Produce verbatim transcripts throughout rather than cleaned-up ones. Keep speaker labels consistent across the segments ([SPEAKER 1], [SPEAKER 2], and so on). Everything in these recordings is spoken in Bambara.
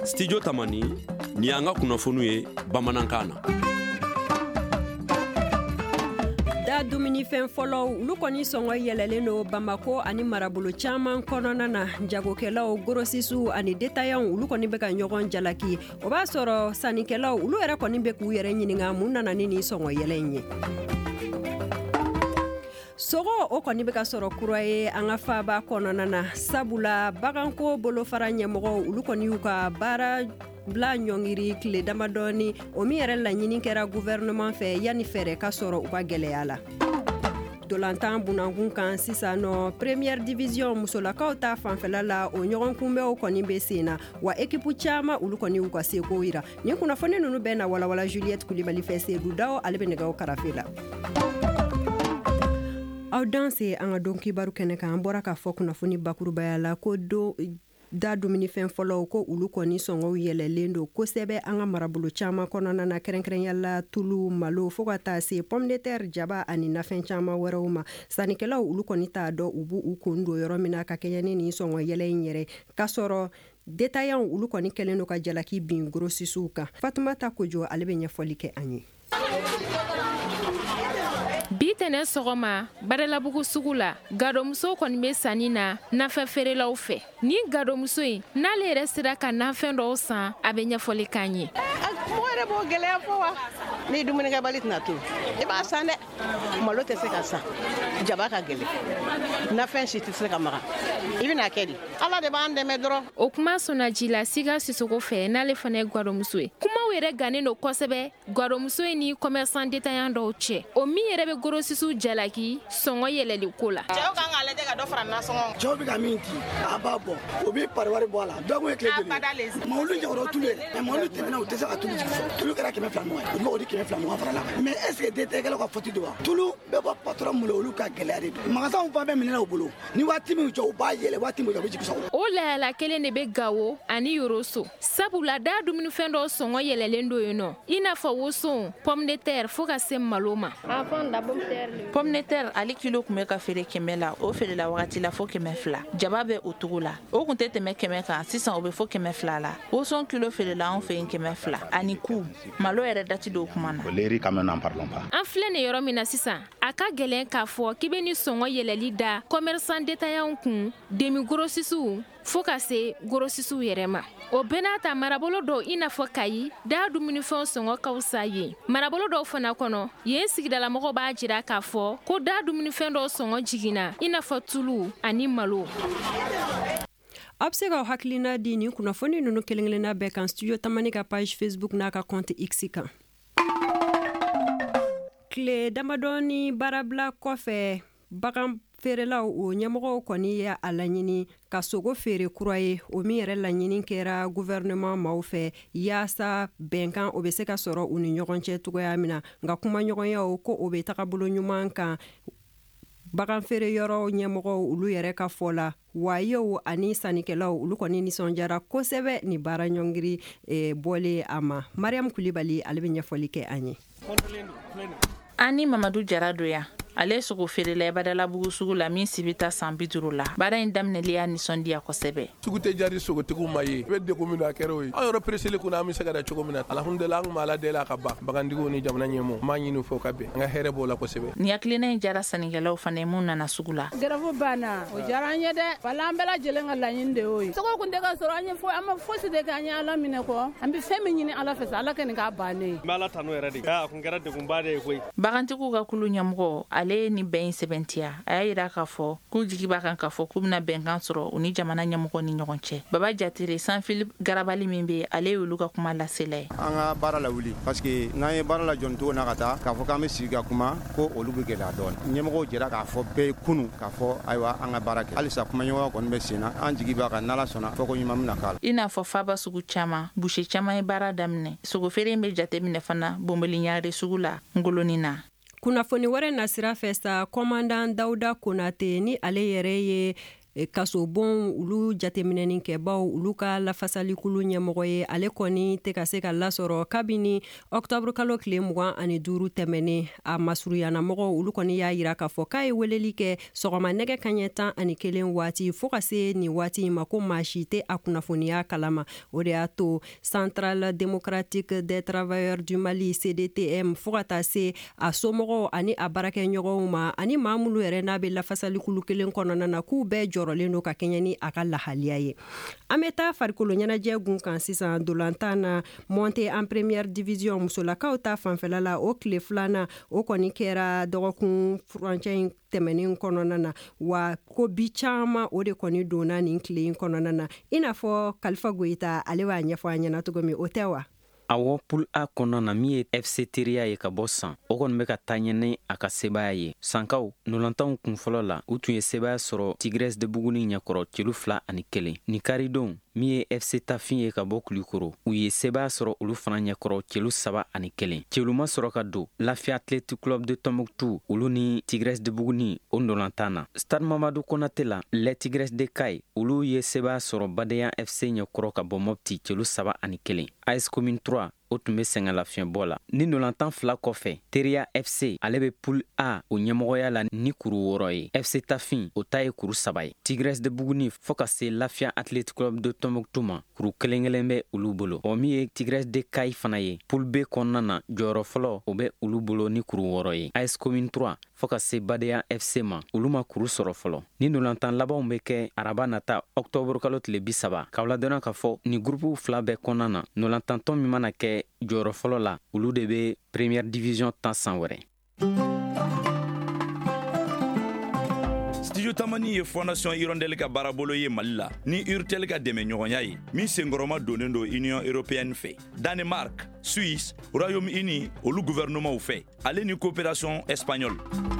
[SPEAKER 1] Studio Tamani ni anga kunnafoniw ye bamanankan na.
[SPEAKER 2] Da dumuni fɛn fɔlɔ ulu kɔni sɔngɔ yɛlɛlen do Bamako ani marabolo caman kɔnɔna na. Jagokɛlaw, gorosisu ani détaillants ulu kɔni bɛ ka ɲɔgɔn jalaki. O b'a sɔrɔ sannikɛlaw ulu yɛrɛ kɔni bɛ k'u yɛrɛ ɲininka mun nana ni nin sɔngɔ yɛlɛ in ye. Sogo o kɔni bɛ ka sɔrɔ kura ye an ka faaba kɔnɔna na. Sabula baganko bolofara ɲɛmɔgɔw ulu kɔni y'u ka baara bila ɲɔngiri tile damadɔni o min yɛrɛ laɲini kɛra gouvernement fɛ yanni fɛɛrɛ ka sɔrɔ u ka gɛlɛya la. Dolantan bunankun kan sisan nɔ première division musolakaw ta fanfɛla la o ɲɔgɔn kunbɛw kɔni bɛ sen na wa équipe caman olu kɔni y'u ka seko yira. Nin kunnafoni ninnu bɛɛ na walawala Juliette Kulibali fɛ Seydou Dawo ale bɛ nɛgɛw karafe la. Aw danse an ka don kibaru kɛnɛ kan an bɔra k'a fɔ kunnafoni bakurubaya la ko do da dumuni fɛn fɔlɔw ko ulu kɔni sɔngɔw yɛlɛlen do kosɛbɛ an ka marabolo caman kɔnɔna na kɛrɛnkɛrɛnyala tulu malo fo ka taa se pomme de terre jaba ani nafɛn caman wɛrɛw ma. Sannikɛlaw ulu kɔni t'a dɔn u b'u u kun don yɔrɔ min na ka kɛɲɛ ni nin sɔngɔ yɛlɛ in yɛrɛ ka sɔrɔ détaillants ulu kɔni kɛlen do ka jalaki bin grossistes kan. Fatumata Kojo ale bɛ ɲɛfɔli kɛ an ye.
[SPEAKER 3] Bi tɛnɛ sɔgɔma Badalabugu sugu la gadomuso kɔni bɛ sanni na nafɛn feerelaw fɛ. Ni gadomuso in n'ale yɛrɛ sera ka nafɛn dɔw san a bɛ ɲɛfɔli k'an ye.
[SPEAKER 4] Mɔgɔ yɛrɛ b'o gɛlɛya fɔ wa ni dumunikɛbali tɛna to i b'a san dɛ malo tɛ se ka san jaba ka gɛlɛn nafɛn si tɛ se ka maga i bɛna kɛ di ala de b'an dɛmɛ dɔrɔn. O
[SPEAKER 3] kuma sɔnna ji la Siga Sisoko fɛ n'ale fana ye gadomuso ye. Kumaw yɛrɛ gannen do kosɛbɛ gadomuso in ni commerçant détaillant dɔw cɛ o min yɛrɛ bɛ gorosisu jalaki sɔngɔ yɛlɛli ko la.
[SPEAKER 4] Cɛw kan ka lajɛ ka dɔ fara nasɔngɔ.
[SPEAKER 5] Cɛw bɛ ka min di a b'a bɔ o bɛ pariwari bɔ a la dɔgɔ ye tile joli ma olu ɲɔgɔnna tulu ye mais ma olu tɛmɛna u tɛ se ka tulu jigin fɔ tulu kɛra kɛmɛ fila mugan ye u bɛ o di kɛmɛ fila mugan fara la mais est ce que détaillant ka faute de wa tulu bɛ bɔ patron mun olu ka gɛlɛya de don magasin fan bɛɛ minɛ u bolo ni waati min jɔ u b'a yɛlɛ waati min jɔ u bɛ jigin sɔgɔ.
[SPEAKER 3] O layala kelen de bɛ Gawo ani Yoroso sabula da dumunifɛn dɔw sɔngɔ yɛlɛlen do yen nɔ i n'a fɔ woson pomme de terre fo ka se malo ma.
[SPEAKER 6] Pomme de terre ali kilo kun bɛ ka feere kɛmɛ la o feere la wagati la fo kɛmɛ fila jaba bɛ o togo la o kun tɛ tɛmɛ kɛmɛ kan sisan o bɛ fo kɛmɛ fila la woson kilo feere la an fɛ yen kɛmɛ fila ani ku malo yɛrɛ dati do kuma na.
[SPEAKER 3] An filɛ nin yɔrɔ min na sisan a ka gɛlɛn k'a fɔ k'i bɛ ni sɔngɔ yɛlɛli da commerçant détaillant kun demi grossistes fo ka se grossistes yɛrɛ ma. O bɛɛ n'a ta marabolo dɔw i n'a fɔ Kayi da dumunifɛnw sɔngɔ ka fisa yen marabolo dɔw fana kɔnɔ yen sigidalamɔgɔw b'a jira k'a fɔ ko da dumunifɛn dɔw sɔngɔ jiginna i n'a fɔ tulu ani malo.
[SPEAKER 2] A bɛ se ka hakilina di nin kunnafoni ninnu kelen-kelenna bɛɛ kan Studio Tamani ka page Facebook n'a ka compte X kan. Tile damadɔni baarabila kɔfɛ bagan feerelaw o ɲɛmɔgɔw kɔni ye a laɲini ka sogo feere kura ye o min yɛrɛ laɲini kɛra gouvernement maaw fɛ yaasa bɛnkan o bɛ se ka sɔrɔ u ni ɲɔgɔn cɛ cogoya min na nka kuma ɲɔgɔnyaw ko o bɛ tagabolo ɲuman kan bagan feere yɔrɔ ɲɛmɔgɔw olu yɛrɛ ka fɔ la wayew ani sannikɛlaw olu kɔni nisɔndiyara kosɛbɛ ni baara ɲɔngiri eh, bɔlen a ma. Mariam Kulibali ale bɛ ɲɛfɔli kɛ an ye.
[SPEAKER 6] Ani Mamadu Jara doya ale sogo feerela Badalabugu sugu la min si bɛ taa san bi duuru la baara in daminɛli y'a nisɔndiya kosɛbɛ.
[SPEAKER 7] Sugu tɛ jari sogotigiw ma ye i bɛ degun min na a kɛra o ye an yɔrɔ pereseli kunna an bɛ se ka da cogo min na alhamdulilayi an kun b'a ala deli a ka ban bagantigiw ni jamana ɲɛmɔgɔw n b'a ɲini fo ka bɛn an ka hɛrɛ b'o la kosɛbɛ.
[SPEAKER 6] Nin hakilina in jara sannikɛlaw fana ye mun nana sugu la.
[SPEAKER 8] Gɛrɛfu banna o diyara an ye dɛ wala an bɛɛ lajɛlen ka laɲini de y'o ye sogo kun tɛ ka sɔrɔ an ye fo an ma fosi de kɛ an ye ala minɛ kɔ an bɛ fɛn min ɲini ala fɛ sa ala kɛ nin k'a bannen ye.
[SPEAKER 9] n bɛ ala tanu yɛrɛ de a kun kɛra degunba de ye koyi.
[SPEAKER 6] Bagantigiw ka kulu ɲɛmɔgɔ ale ye ni bɛn sɛbɛntiya a y'a yira k'a fɔ k'u jigi b'a kan k'a fɔ k'u bɛna bɛnkan sɔrɔ u ni jamana ɲɛmɔgɔ ni ɲɔgɔn cɛ. Baba Jatire San Philippe Garabali min bɛ ale y'olu ka kuma lasela ye.
[SPEAKER 10] An ka baara la wuli parce que n'an ye baara la jɔn cogo na ka taa k'a fɔ k'an bɛ sigi ka kuma ko olu bɛ gɛlɛya dɔɔni ɲɛmɔgɔw jɛra k'a fɔ bɛɛ kunu k'a fɔ ayiwa an ka baara kɛ halisa kumaɲɔgɔnya kɔni bɛ sen na an jigi b'a kan n'ala sɔnna fɔko ɲuman bɛna k'a la.
[SPEAKER 6] I n'a fɔ faaba sugu caman boucher caman ye baara daminɛ sogo feere in bɛ jate minɛ fana Bonbeliɲare sugu la Ngoloni na.
[SPEAKER 2] Kunnafoni wɛrɛ nasira fɛ sa commandant Dawuda Konate ni ale yɛrɛ ye e, kaso bon ulu jateminɛnin kɛ baw ulu ka lafasalikulu ɲɛmɔgɔ ye ale kɔni tɛ ka se ka lasɔrɔ kabini octobre kalo tile mugan ani duuru tɛmɛnen a masuruyanamɔgɔ olu kɔni y'a yira k'a fɔ k'a ye weleli kɛ sɔgɔma nɛgɛ kaɲɛ tan ani kelen waati fɔɔ ka se nin waati ma ko maa si tɛ a kunnafoniya kalama o de y'a to Centrale démocratique des travailleurs du Mali C D T M fɔɔ ka taa se a somɔgɔw ani a baarakɛɲɔgɔnw ma ani maa minnu yɛrɛ n'a bɛ lafasalikulu kelen kɔnɔna na k'u bɛɛ jɔrɔlen don ka kɛɲɛ ni a ka lahaliya ye. An bɛ taa farikolo ɲɛnajɛ gun kan sisan dolantan na monté en première division musolakaw ta fanfɛla la o tile filanan o kɔni kɛra dɔgɔkun furancɛ in tɛmɛnen kɔnɔna na wa ko bi caman o de kɔni donna nin tile in kɔnɔna na i n'a fɔ Kalifa Goyita ale b'a ɲɛfɔ a ɲɛna cogo min o tɛ wa.
[SPEAKER 11] Awɔ poule A kɔnɔna na min ye F C teriya ye ka bɔ san o kɔni bɛ ka taa ɲɛ ni a ka sebaya ye sankaw nolantanw kun fɔlɔ la u tun ye sebaya sɔrɔ Tigres de Buguni ɲɛkɔrɔ celu fila ani kelen ni karidon min ye F C Tafin ye ka bɔ Kulikoro u ye sebaya sɔrɔ olu fana ɲɛkɔrɔ celu saba ani kelen celu ma sɔrɔ ka don Lafiya Athletic Club de Tombouctou olu ni Tigres de Buguni o nolantan na Stade Mamadou Konate la les Tigres de Kay olu ye sebaya sɔrɔ Badeyan F C ɲɛkɔrɔ ka bɔ Mopti celu saba ani kelen A S Commune trois o tun bɛ sɛngɛ lafiɲɛbɔ la ni nolantan fila kɔfɛ Teriya F C ale bɛ poule A o ɲɛmɔgɔya la ni kuru wɔɔrɔ ye F C Tafin o ta ye kuru saba ye Tigres de Buguni fɔɔ ka se Lafiya Athletic Club de Tombouctou ma kuru kelen kelen bɛ olu bolo o min ye Tigres de Kay fana ye poule B kɔnɔna na jɔyɔrɔ fɔlɔ o bɛ olu bolo ni kuru wɔɔrɔ ye A S Commune trois fɔɔ ka se Badeyan F C ma olu ma kuru sɔrɔ fɔlɔ ni nolantan labanw bɛ kɛ araba nata octobre kalo tile bi saba k'aw ladɔnna k'a fɔ ni groupe fila bɛɛ kɔnɔna na nolantantɔn min mana kɛ jɔyɔrɔ fɔlɔ la olu de bɛ première division tan san wɛrɛ.
[SPEAKER 12] Studio Tamani ye Fondation Hirondelle ka baarabolo ye Mali la ni Urtel ka dɛmɛ ɲɔgɔnya ye min senkɔrɔma donnen do Union européenne fɛ Danemark, Suisse, Royaume-Uni olu gouvernement fɛ ale ni coopération espagnole.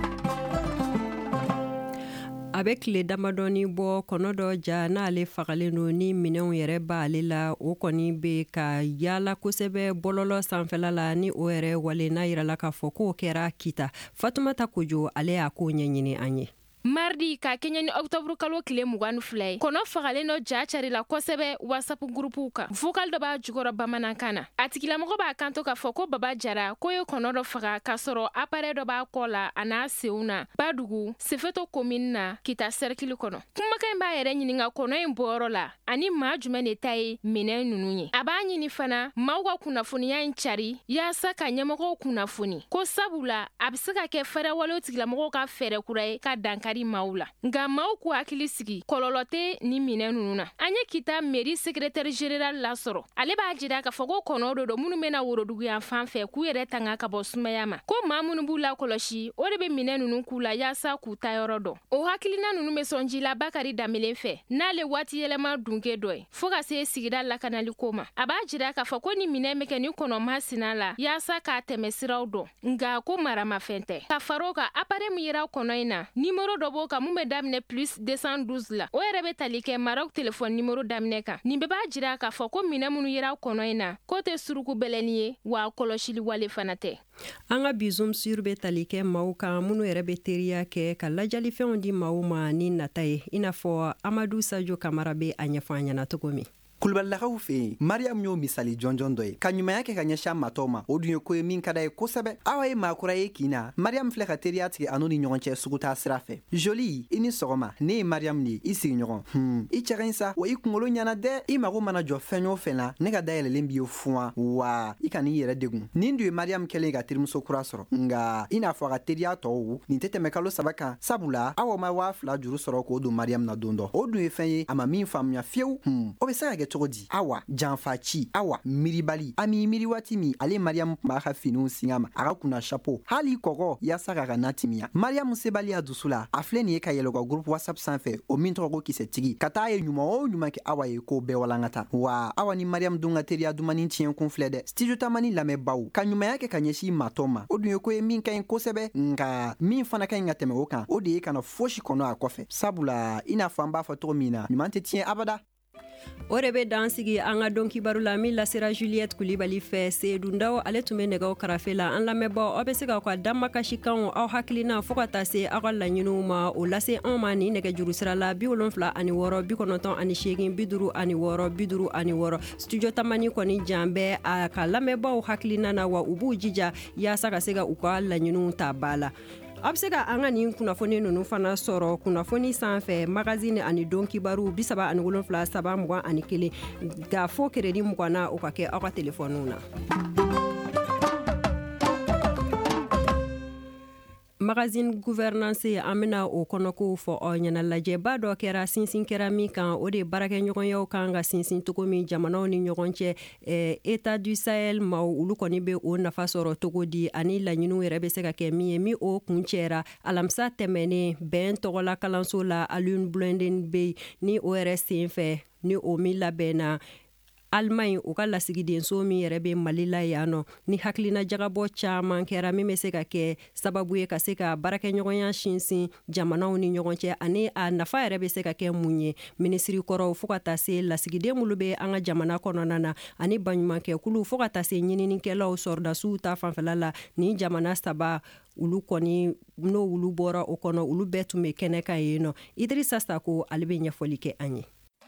[SPEAKER 2] A bɛ tile damadɔni bɔ kɔnɔ dɔ ja n'ale fagalen don ni minɛnw yɛrɛ b'ale la o kɔni bɛ ka yaala kosɛbɛ bɔlɔlɔ sanfɛla la ni o yɛrɛ wale n'a yirala k'a fɔ k'o kɛra Kita. Fatumata Kojo ale y'a ko ɲɛɲini an ye.
[SPEAKER 3] Mardi ka kɛɲɛ ni octobre kalo tile mugan ni fila ye kɔnɔ fagalen dɔ ja carila kosɛbɛ WhatsApp groupe kan vocal dɔ b'a jukɔrɔ bamanankan na a tigilamɔgɔ b'a kanto k'a fɔ ko Baba Jara ko ye kɔnɔ dɔ faga k'a sɔrɔ appareil dɔ b'a kɔ la a n'a senw na Badugu Sefeto commune na Kita cercle kɔnɔ kumakan in b'a yɛrɛ ɲininka kɔnɔ in bɔyɔrɔ la ani maa jumɛn de ta ye minɛn ninnu ye a b'a ɲini fana maaw ka kunnafoniya in cari yaasa ka ɲɛmɔgɔw kunnafoni ko sabula a bɛ se ka kɛ fɛrɛwalew tigilamɔgɔw ka fɛɛrɛ kura ye ka dankari maaw la nka maaw k'u hakili sigi kɔlɔlɔ tɛ ni minɛn ninnu na an ye Kita mairie secrétaire général lasɔrɔ ale b'a jira k'a fɔ ko kɔnɔ dɔ don minnu bɛna worodugu yan fan fɛ k'u yɛrɛ tanga ka bɔ sumaya ma ko maa minnu b'u la kɔlɔsi o de bɛ minɛn ninnu k'u la yaasa k'u ta yɔrɔ dɔn o hakilina ninnu bɛ sɔn jila Bakari Danbele fɛ n'ale waati yɛlɛma dunke dɔ ye fo ka se sigida lakanali ko ma a b'a jira k'a fɔ ko ni minɛn bɛ kɛ ni kɔnɔ masina la yaasa k'a tɛmɛ siraw dɔn nka ko maramafɛn tɛ ka far'o kan appareil min yera kɔnɔ in na numéro dɔ b'o kan mun bɛ daminɛ plus deux cent douze la o yɛrɛ bɛ tali kɛ Maroc téléphone numéro daminɛ kan nin bɛɛ b'a jira k'a fɔ ko minɛn minnu yera kɔnɔ in na ko tɛ suruku bɛlɛni ye wa kɔlɔsili wale fana tɛ
[SPEAKER 2] an ka bi zoom sur bɛ tali kɛ maaw kan minnu yɛrɛ bɛ teriya kɛ ka lajalifɛnw di maaw ma ni nata ye i n'a fɔ Amadu Sajo Kamara bɛ a ɲɛfɔ an ɲɛna cogo min.
[SPEAKER 13] Kulubalilakaw fɛ yen Mariam y'o misali jɔnjɔn dɔ ye ka ɲumanya kɛ ka ɲɛsin matɔw ma o dun ye ko ye min ka d'a ye kosɛbɛ awa ye maakura ye kin na Mariam filɛ ka teriya tigɛ anu ni ɲɔgɔn cɛ sugu taa sira fɛ Joli i ni sɔgɔma ne ye Mariam de ye i sigiɲɔgɔn hmm i cɛ ka ɲi sa wa i kunkolo ɲɛna dɛ i mago mana jɔ fɛn o fɛn na ne ka dayɛlɛlen b'i ye fuwan wa i ka n'i yɛrɛ degun nin dun ye Mariam kɛlen ka terimuso kura sɔrɔ nka i n'a fɔ a ka teriya tɔw nin tɛ tɛmɛ kalo saba kan sabula awa ma waa fila juru sɔrɔ k'o don Mariam na don dɔ o dun ye fɛn ye a ma min faamuya fiyewu hmm o bɛ se ka kɛ cogo di awa janfaci awa miribali ami miri waati min ale Mariam b'a ka finiw singa ma a ka kunna chapeau hali kɔgɔ yaasa ka ka natimiya Mariam sebaliya dusu la a filɛ nin ye ka yɛlɛ ka groupe WhatsApp sanfɛ o min tɔgɔ ko kisɛtigi ka taa ye ɲuman o ɲuman kɛ awa ye k'o bɛɛ walankata wa awa ni Mariam dun ka teriya dumani tiɲɛ kun filɛ dɛ Studio Tamani lamɛnbaw ka ɲumanya kɛ ka ɲɛsin matɔ ma o dun ye ko ye min ka ɲi kosɛbɛ nka min fana ka ɲi ka tɛmɛ o kan o de ye kana fosi kɔnɔ a kɔfɛ sabula i n'a fɔ an b'a fɔ cogo min na ɲuman tɛ tiɲɛ abada.
[SPEAKER 2] o de be dan sigi an ka dɔn kibaru la min lasera Juliette Kulibali fɛ Seydou Ndaw ale tun be nɛgɛw karafe la an lamɛnbaw aw be se k'aw ka damakasikanw aw hakilina fɔɔ ka taa se aw ka laɲiniw ma o lase anw ma ni nɛgɛjuru sira la bi wolonfila ani wɔɔrɔ bi kɔnɔntɔn ani seegin bi duuru ani wɔɔrɔ bi duuru ani wɔɔrɔ studio tamani kɔni jan bɛ a ka lamɛnbaw hakilina na wa u b'u jija yaasa ka se ka u ka laɲiniw ta ba la. A bɛ se ka an ka nin kunnafoni ninnu fana sɔrɔ kunnafoni sanfɛ magazine ani don kibaru bi saba ani wolonfila saba mugan ani kelen ga fo crédit mugan na o ka kɛ aw ka telefɔniw na. Magazine gouvernance an bena o kɔnɔkow fɔ aw ɲɛna lajɛba dɔ kɛra sinsin kɛra min kan o de baarakɛɲɔgɔnyaw kan ka sinsin cogo min jamanaw ni ɲɔgɔn cɛ eh, État du Sahel ma olu kɔni be o nafa sɔrɔ togo di ani laɲiniw yɛrɛ be se ka kɛ min ye min o kun cɛra alamisa tɛmɛnen bɛn tɔgɔla kalanso la Alioune Blondin Bey ni o yɛrɛ sen fɛ ni o min labɛnna Allemagne o ka lasigidenso min yɛrɛ be Mali la yan nɔ ni hakilina jagabɔ caaman kɛra min be se ka kɛ sababu ye ka se ka baarakɛɲɔgɔnya sinsin jamanaw ni ɲɔgɔn cɛ ani a nafa yɛrɛ be se ka kɛ mun ye minisiri kɔrɔw fɔɔ ka taa se lasigiden minnu be an ka jamana kɔnɔna na ani baɲumankɛkulu fɔɔ ka taa se ɲininikɛlaw sɔrdasiw ta fanfɛla la ni jamana saba ulu kɔni n'o ulu bɔra o kɔnɔ ulu bɛɛ tun be kɛnɛ kan yen nɔ Idrissa Sako ale be ɲɛfɔli kɛ an ye.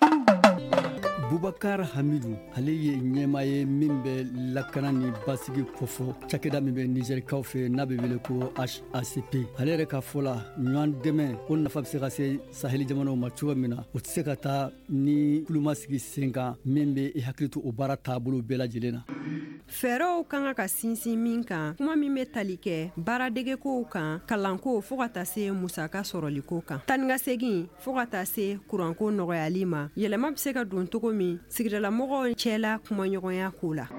[SPEAKER 14] Bubakar Hamidou ale ye ɲɛma ye min bɛ lakana ni basigi kɔfɔ cakɛda min bɛ Nizɛrikaw fɛ n'a bɛ wele ko H A C P ale yɛrɛ ka fɔ la ɲɔgɔn dɛmɛ o nafa bɛ se ka se Saheli jamanaw ma cogo min na o tɛ se ka taa ni kulumasigi sen kan min bɛ i hakili to o baara taabolo bɛɛ lajɛlen na.
[SPEAKER 2] Fɛɛrɛw kan ka sinsin min kan kuma min bɛ tali kɛ baaradegekow kan kalanko fɔɔ ka taa se musaka sɔrɔliko kan tanikasegin fɔɔ ka taa se kuranko nɔgɔyali ma yɛlɛma bɛ se ka don cogo min sigidalamɔgɔw cɛla kumaɲɔgɔnya ko la.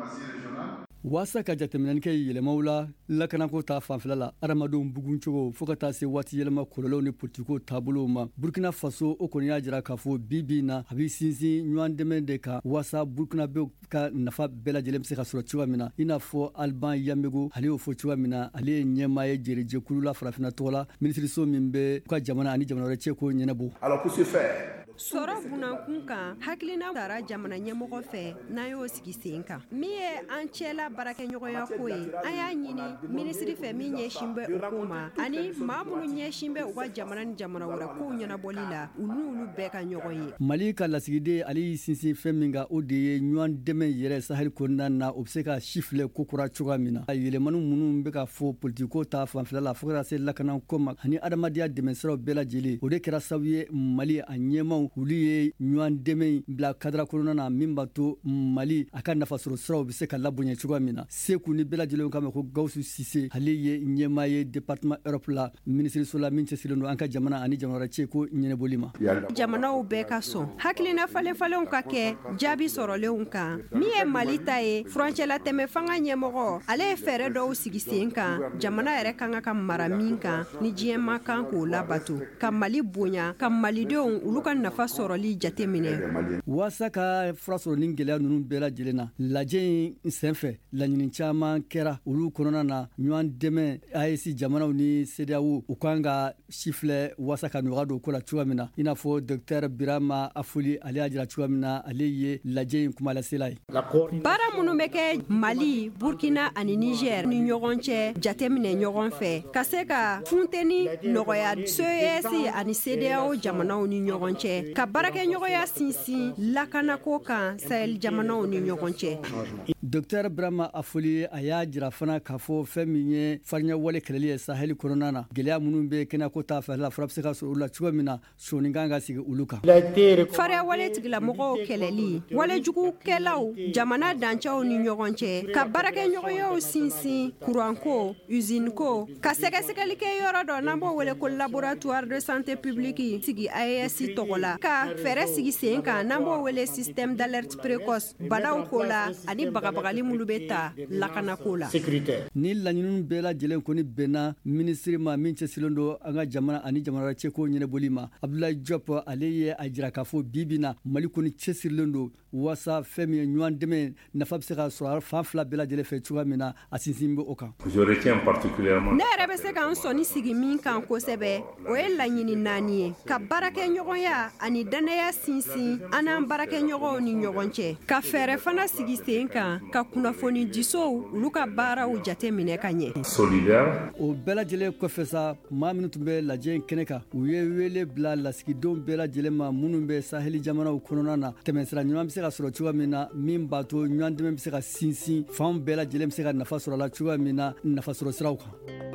[SPEAKER 14] Waasa ka jateminɛni kɛ yɛlɛmaw la lakanako ta fanfɛla la adamadenw bugun cogo fɔɔ ka taa se waati yɛlɛma kɔlɔlɔw ni politiko taabolow ma Burkina Faso o kɔni y'a jira k'a fɔ bi bi na a bɛ sinsin ɲɔgɔn dɛmɛ de kan waasa Burkinabew ka nafa bɛɛ lajɛlen bɛ se ka sɔrɔ cogoya min na i n'a fɔ Alban Yamego ale y'o fɔ cogoya min na ale ye ɲɛmaa ye jerijɛkulu la farafinna tɔgɔ la minisiriso min bɛ ka jamana ani jamana wɛrɛ cɛ ko ɲɛnabɔ.
[SPEAKER 15] Alors pour ce faire
[SPEAKER 2] sɔrɔ bunankun kan hakilina tara jamana ɲɛmɔgɔ fɛ n'an y'o sigi sen kan min ye an cɛla baarakɛɲɔgɔnya ko ye an y'a ɲini minisiri fɛ min ɲɛsin bɛ o ko ma ani maa minnu ɲɛsin bɛ u ka jamana ni jamana wɛrɛ kow ɲɛnabɔli la u n'olu bɛɛ ka ɲɔgɔn ye.
[SPEAKER 14] Mali ka lasigiden ale y'i sinsin fɛn min kan o de ye ɲɔgɔn dɛmɛ yɛrɛ Sahel kɔnɔna na o bɛ se ka sifilɛ kokura cogoya min na yɛlɛmani minnu bɛ ka fɔ politiko ta fanfɛla la fo ka se lakanako ma ani adamadenya dɛmɛsiraw bɛɛ lajɛlen o de kɛra sababu ye Mali a ɲɛmaw olu ye ɲɔgɔn dɛmɛ bila kadira kɔnɔna na min b'a to Mali a ka nafasɔrɔ siraw bɛ se ka labonya cogoya min na Seku ni bɛɛ lajɛlen k'a ma ko Gawusu Sise ale ye ɲɛmaa ye département Europe la minisiriso la min cɛsirilen don an ka jamana ani jamana wɛrɛ cɛ ko ɲɛnɛbɔli ma.
[SPEAKER 2] Jamanaw bɛɛ ka sɔn hakilina falenfalenw ka kɛ jaabi sɔrɔlenw kan min ye Mali ta ye furancɛla tɛmɛ fanga ɲɛmɔgɔ ale ye fɛɛrɛ dɔw sigi sen kan jamana yɛrɛ kan ka mara min kan ni diɲɛma kan k'o labato ka Mali bonya ka malidenw olu ka nafa sɔrɔli jateminɛ.
[SPEAKER 14] Waasa ka fura sɔrɔ ni gɛlɛya ninnu bɛɛ lajɛlen na lajɛ in senfɛ laɲini caman kɛra olu kɔnɔna na ɲɔgɔn dɛmɛ A E S jamanaw ni C D A O u kan ka sifilɛ waasa ka nɔgɔya don ko la cogoya min na i n'a fɔ Docteur Birama Afoli ale y'a jira cogoya min na ale ye lajɛ in kuma lasela ye.
[SPEAKER 2] Baara minnu bɛ kɛ Mali, Burkina ani Niger ni ɲɔgɔn cɛ jateminɛ ɲɔgɔn fɛ ka se ka funteni nɔgɔya C E S ani C D A O jamanaw ni ɲɔgɔn cɛ ka baarakɛɲɔgɔnya sinsin lakanako kan Sahel jamanaw ni ɲɔgɔn cɛ.
[SPEAKER 14] Docteur Birama Afoli a y'a jira fana k'a fɔ fɛn min ye farinya wale kɛlɛli ye Sahel kɔnɔna na gɛlɛya minnu bɛ kɛnɛko ta fɛ la fara bɛ se ka sɔrɔ u la cogoya min na sɔɔni kan ka sigi olu kan.
[SPEAKER 2] Farinya wale tigilamɔgɔw kɛlɛli walejugukɛlaw jamana dancɛw ni ɲɔgɔn cɛ ka baarakɛɲɔgɔnyaw sinsin kuranko usine ko ka sɛgɛsɛgɛli kɛ yɔrɔ dɔ n'an b'o wele ko laboratoire de santé publique sigi A E S tɔgɔ la ka fɛɛrɛ sigi sen kan n'an b'o wele système d'alerte précoce banaw ko la ani bagaba bagali mulu be ta lakanako la
[SPEAKER 14] ni laɲiniw bɛɛ lajɛlen kɔni bɛnna minisiri ma min cɛsilen do an ka jamana ani jamana cɛko ɲɛnɛbɔli ma. Abdoulaye Diop ale ye a jira k'a fɔ bi bi na Mali kɔni cɛsirilen do waasa fɛn min ye ɲɔgɔn dɛmɛ nafa bɛ se ka sɔrɔ fan fila bɛɛ lajɛlen fɛ cogoya min na a sinsin bɛ o kan.
[SPEAKER 2] Ne yɛrɛ bɛ se k'an sɔnni sigi min kan kosɛbɛ o ye laɲini naani ye ka baarakɛɲɔgɔnya ani dannaya sinsin an n'an baarakɛɲɔgɔnw ni ɲɔgɔn cɛ ka fɛɛrɛ fana sigi sen kan ka kunnafoni disow olu ka baaraw jate minɛ ka ɲɛ.
[SPEAKER 14] O bɛɛ lajɛlen kɔfɛ sa maa minnu tun bɛ lajɛ in kɛnɛ kan u ye wele bila lasigidenw bɛɛ lajɛlen ma minnu bɛ saheli jamanaw kɔnɔna na tɛmɛsira ɲuman bɛ se ka sɔrɔ cogoya min na min b'a to ɲɔgɔn dɛmɛ bɛ se ka sinsin fanw bɛɛ lajɛlen bɛ se ka nafa sɔrɔ a la cogoya min na nafa sɔrɔ siraw kan.